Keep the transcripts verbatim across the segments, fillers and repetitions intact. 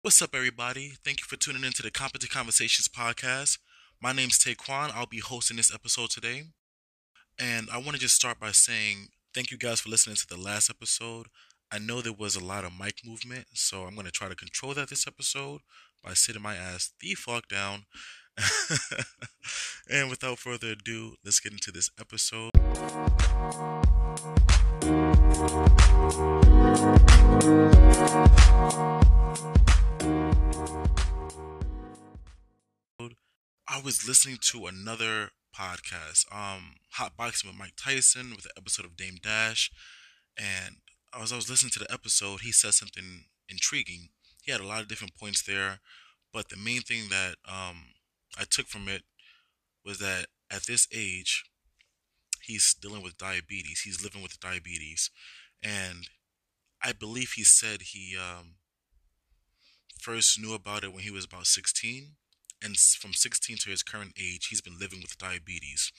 What's up, everybody? Thank you for tuning into the Competent Conversations podcast. My name's Taekwon. I'll be hosting this episode today. And I want to just start by saying thank you guys for listening to the last episode. I know there was a lot of mic movement, so I'm going to try to control that this episode by sitting my ass the fuck down. And without further ado, let's get into this episode. I was listening to another podcast, um, Hot Boxing with Mike Tyson, with an episode of Dame Dash, and as I was listening to the episode, he said something intriguing. He had a lot of different points there, but the main thing that um, I took from it was that at this age, he's dealing with diabetes. He's living with diabetes, and I believe he said he um, first knew about it when he was about sixteen, and from sixteen to his current age, he's been living with diabetes.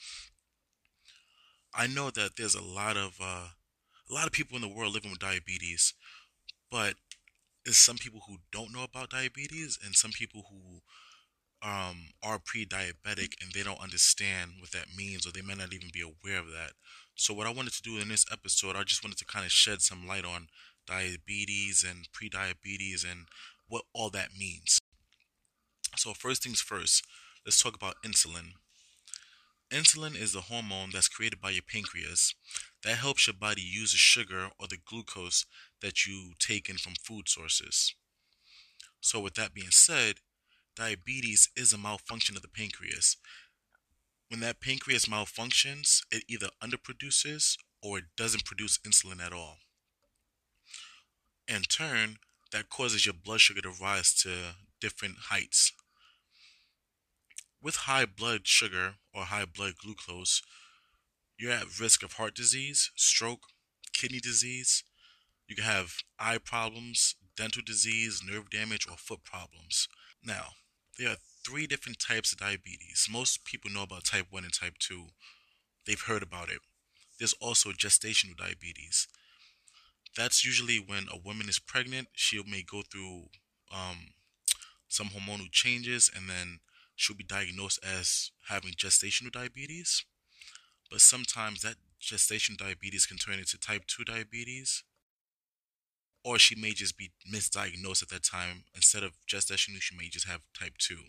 I know that there's a lot of uh, a lot of people in the world living with diabetes, but there's some people who don't know about diabetes, and some people who um, are pre-diabetic and they don't understand what that means, or they may not even be aware of that. So what I wanted to do in this episode, I just wanted to kind of shed some light on diabetes and pre-diabetes and what all that means. So first things first, let's talk about insulin. Insulin is the hormone that's created by your pancreas that helps your body use the sugar or the glucose that you take in from food sources. So, with that being said, diabetes is a malfunction of the pancreas. When that pancreas malfunctions, it either underproduces or it doesn't produce insulin at all. In turn, that causes your blood sugar to rise to different heights. With high blood sugar or high blood glucose, you're at risk of heart disease, stroke, kidney disease. You can have eye problems, dental disease, nerve damage, or foot problems. Now, there are three different types of diabetes. Most people know about type one and type two. They've heard about it. There's also gestational diabetes. That's usually when a woman is pregnant, she may go through um, some hormonal changes, and then she'll be diagnosed as having gestational diabetes. But sometimes that gestational diabetes can turn into type two diabetes, or she may just be misdiagnosed at that time. Instead of gestational, she may just have type two.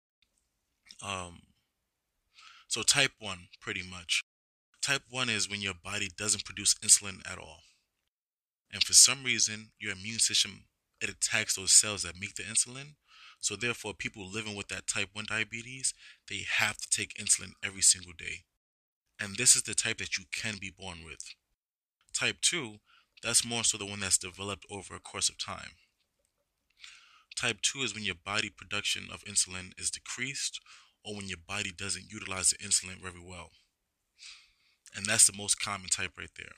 Um, so type one, pretty much. Type one is when your body doesn't produce insulin at all. And for some reason, your immune system, it attacks those cells that make the insulin. So therefore, people living with that type one diabetes, they have to take insulin every single day. And this is the type that you can be born with. Type two, that's more so the one that's developed over a course of time. Type two is when your body production of insulin is decreased, or when your body doesn't utilize the insulin very well. And that's the most common type right there.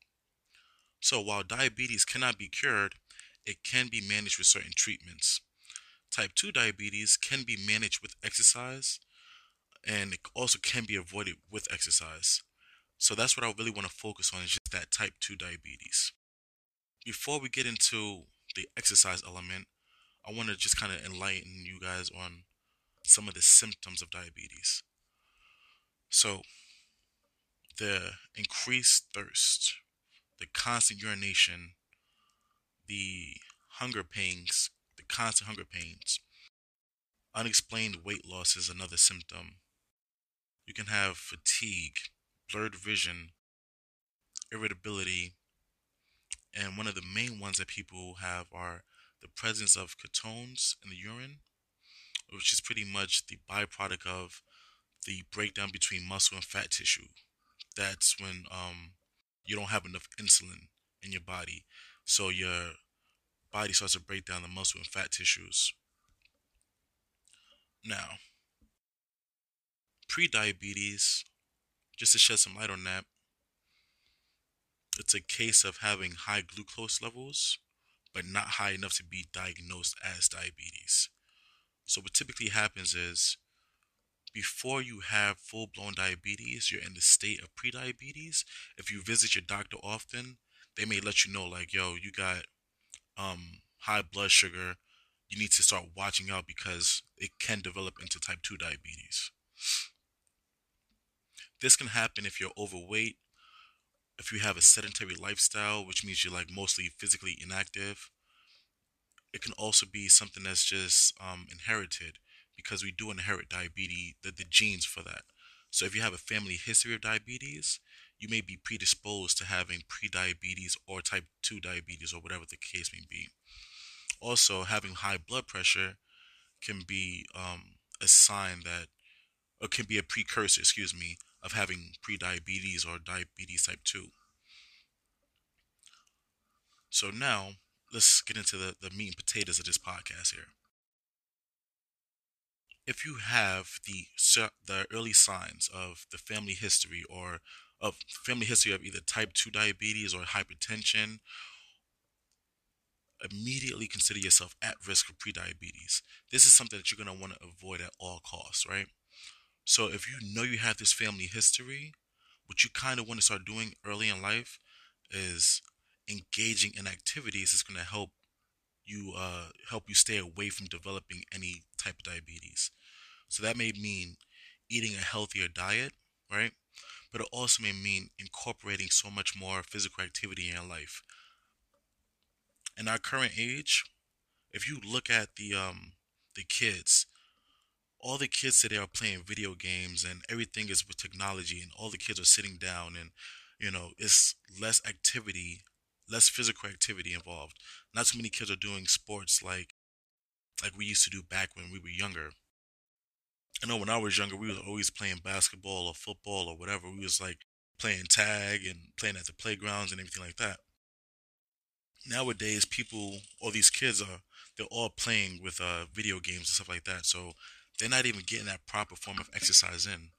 So while diabetes cannot be cured, it can be managed with certain treatments. Type two diabetes can be managed with exercise, and it also can be avoided with exercise. So that's what I really want to focus on, is just that type two diabetes. Before we get into the exercise element, I want to just kind of enlighten you guys on some of the symptoms of diabetes. So, the increased thirst, the constant urination, the hunger pains, the constant hunger pains, unexplained weight loss is another symptom. You can have fatigue, blurred vision, irritability, and one of the main ones that people have are the presence of ketones in the urine, which is pretty much the byproduct of the breakdown between muscle and fat tissue. That's when um, you don't have enough insulin in your body. So your body starts to break down the muscle and fat tissues. Now, pre-diabetes, just to shed some light on that, it's a case of having high glucose levels, but not high enough to be diagnosed as diabetes. So what typically happens is before you have full-blown diabetes, you're in the state of pre-diabetes. If you visit your doctor often, they may let you know like, yo, you got um high blood sugar, you need to start watching out because it can develop into type two diabetes. This can happen if you're overweight, if you have a sedentary lifestyle, which means you're like mostly physically inactive. It can also be something that's just um, inherited because we do inherit diabetes, the, the genes for that. So if you have a family history of diabetes, you may be predisposed to having pre-diabetes or type two diabetes or whatever the case may be. Also, having high blood pressure can be um, a sign that, or can be a precursor, excuse me, of having pre-diabetes or diabetes type two. So now, let's get into the, the meat and potatoes of this podcast here. If you have the the early signs of the family history or of family history of either type two diabetes or hypertension, immediately consider yourself at risk for prediabetes. This is something that you're going to want to avoid at all costs, right? So if you know you have this family history, what you kind of want to start doing early in life is engaging in activities that's going to help you uh, help you stay away from developing any type of diabetes. So that may mean eating a healthier diet, right? But it also may mean incorporating so much more physical activity in your life. In our current age, if you look at the um the kids, all the kids today are playing video games and everything is with technology and all the kids are sitting down and you know, it's less activity, less physical activity involved. Not too many kids are doing sports like like we used to do back when we were younger. I know when I was younger, we was always playing basketball or football or whatever. We was like playing tag and playing at the playgrounds and everything like that. Nowadays, people, all these kids are, they're all playing with uh, video games and stuff like that. So they're not even getting that proper form of exercise in.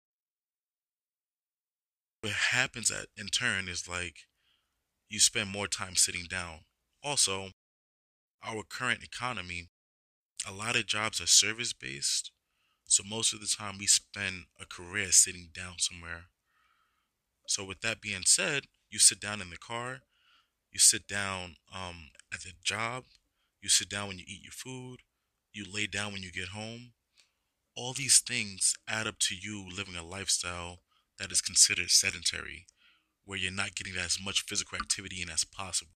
What happens at, in turn is like you spend more time sitting down. Also, our current economy, a lot of jobs are service based. So most of the time we spend a career sitting down somewhere. So with that being said, you sit down in the car, you sit down um, at the job, you sit down when you eat your food, you lay down when you get home. All these things add up to you living a lifestyle that is considered sedentary, where you're not getting as much physical activity in as possible.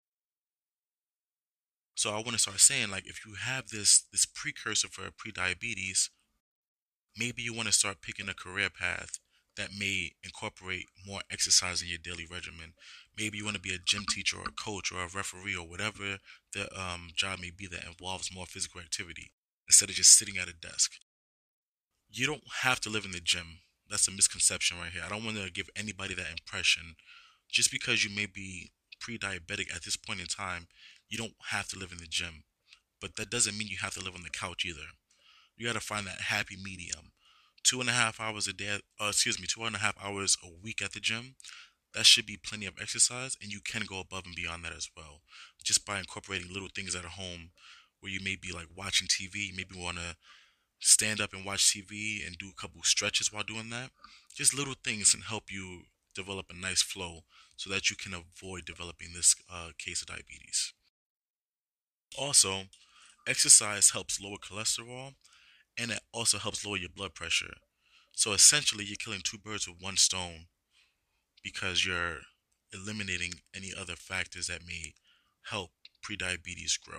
So I want to start saying, like, if you have this this precursor for pre-diabetes, maybe you want to start picking a career path that may incorporate more exercise in your daily regimen. Maybe you want to be a gym teacher or a coach or a referee or whatever the um, job may be that involves more physical activity instead of just sitting at a desk. You don't have to live in the gym. That's a misconception right here. I don't want to give anybody that impression. Just because you may be pre-diabetic at this point in time, you don't have to live in the gym. But that doesn't mean you have to live on the couch either. You got to find that happy medium. Two and a half hours a day, uh, excuse me, two and a half hours a week at the gym. That should be plenty of exercise, and you can go above and beyond that as well. Just by incorporating little things at home where you may be like watching T V, maybe want to stand up and watch T V and do a couple stretches while doing that. Just little things can help you develop a nice flow so that you can avoid developing this uh, case of diabetes. Also, exercise helps lower cholesterol and it also helps lower your blood pressure. So essentially, you're killing two birds with one stone because you're eliminating any other factors that may help prediabetes grow.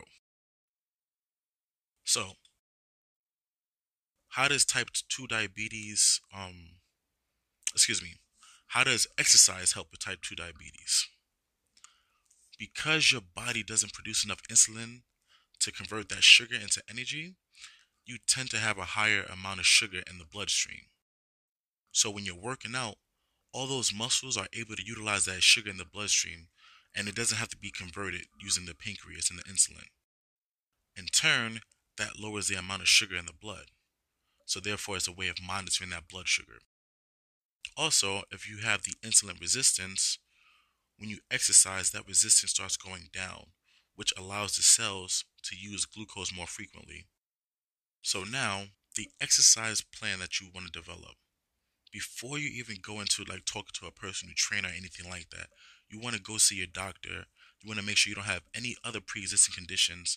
So, how does type two diabetes, um, excuse me, how does exercise help with type two diabetes? Because your body doesn't produce enough insulin to convert that sugar into energy, you tend to have a higher amount of sugar in the bloodstream. So when you're working out, all those muscles are able to utilize that sugar in the bloodstream, and it doesn't have to be converted using the pancreas and the insulin. In turn, that lowers the amount of sugar in the blood. So therefore, it's a way of monitoring that blood sugar. Also, if you have the insulin resistance, when you exercise, that resistance starts going down, which allows the cells to use glucose more frequently. So now, the exercise plan that you want to develop, before you even go into like talking to a personal trainer or anything like that, you want to go see your doctor. You want to make sure you don't have any other pre-existing conditions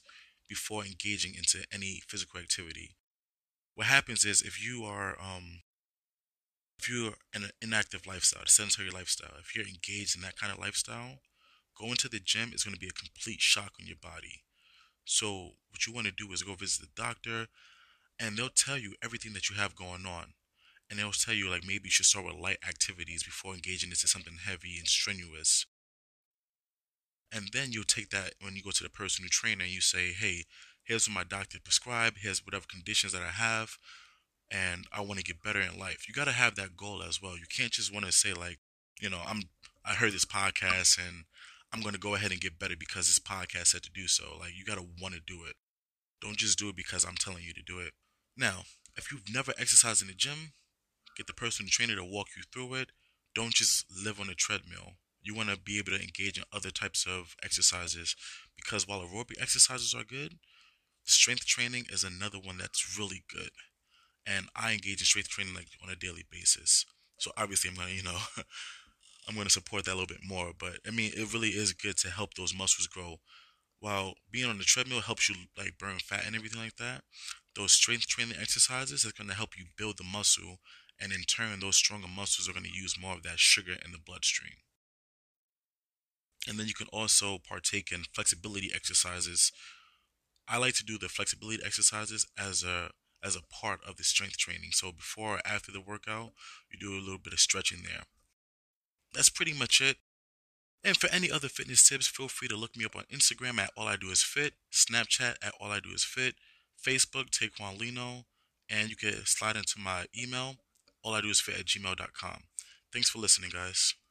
before engaging into any physical activity. What happens is if you are um if you're in an inactive lifestyle, a sedentary lifestyle, if you're engaged in that kind of lifestyle, going to the gym is going to be a complete shock on your body. So what you want to do is go visit the doctor, and they'll tell you everything that you have going on. And they'll tell you like maybe you should start with light activities before engaging into something heavy and strenuous. And then you'll take that when you go to the personal trainer and you say, hey, here's what my doctor prescribed, here's whatever conditions that I have, and I want to get better in life. You got to have that goal as well. You can't just want to say like, you know, I'm I heard this podcast and I'm going to go ahead and get better because this podcast said to do so. Like you got to want to do it. Don't just do it because I'm telling you to do it. Now, if you've never exercised in the gym, get the personal trainer to walk you through it. Don't just live on a treadmill. You want to be able to engage in other types of exercises because while aerobic exercises are good, strength training is another one that's really good. And I engage in strength training like on a daily basis. So obviously I'm gonna, you know, I'm gonna support that a little bit more. But I mean, it really is good to help those muscles grow. While being on the treadmill helps you like burn fat and everything like that, those strength training exercises is gonna help you build the muscle, and in turn, those stronger muscles are gonna use more of that sugar in the bloodstream. And then you can also partake in flexibility exercises. I like to do the flexibility exercises as a as a part of the strength training. So before or after the workout, you do a little bit of stretching there. That's pretty much it. And for any other fitness tips, feel free to look me up on Instagram at All I Do Is Fit, Snapchat at All I Do Is Fit, Facebook Taekwon Lino, and you can slide into my email, all I do is fit at gmail dot com. Thanks for listening, guys.